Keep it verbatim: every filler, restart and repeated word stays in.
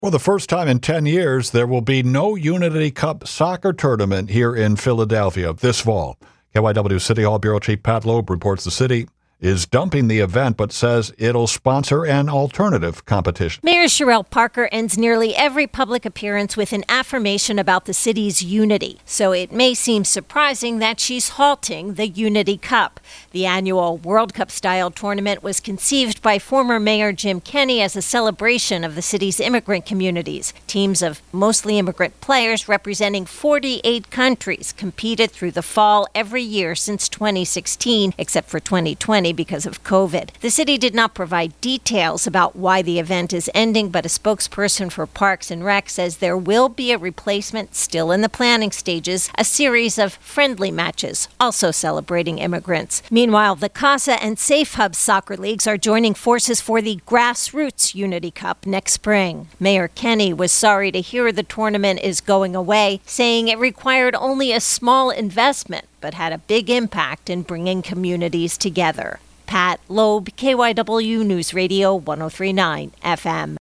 For the first time in ten years, there will be no Unity Cup soccer tournament here in Philadelphia this fall. K Y W City Hall Bureau Chief Pat Loeb reports the city is dumping the event, but says it'll sponsor an alternative competition. Mayor Cherelle Parker ends nearly every public appearance with an affirmation about the city's unity. So it may seem surprising that she's halting the Unity Cup. The annual World Cup-style tournament was conceived by former Mayor Jim Kenney as a celebration of the city's immigrant communities. Teams of mostly immigrant players representing forty-eight countries competed through the fall every year since twenty sixteen, except for twenty twenty. Because of COVID. The city did not provide details about why the event is ending, but a spokesperson for Parks and Rec says there will be a replacement still in the planning stages, a series of friendly matches, also celebrating immigrants. Meanwhile, the CASA and Safe Hub soccer leagues are joining forces for the Grassroots Unity Cup next spring. Mayor Kenney was sorry to hear the tournament is going away, saying it required only a small investment, but had a big impact in bringing communities together. Pat Loeb, K Y W News Radio one oh three point nine F M.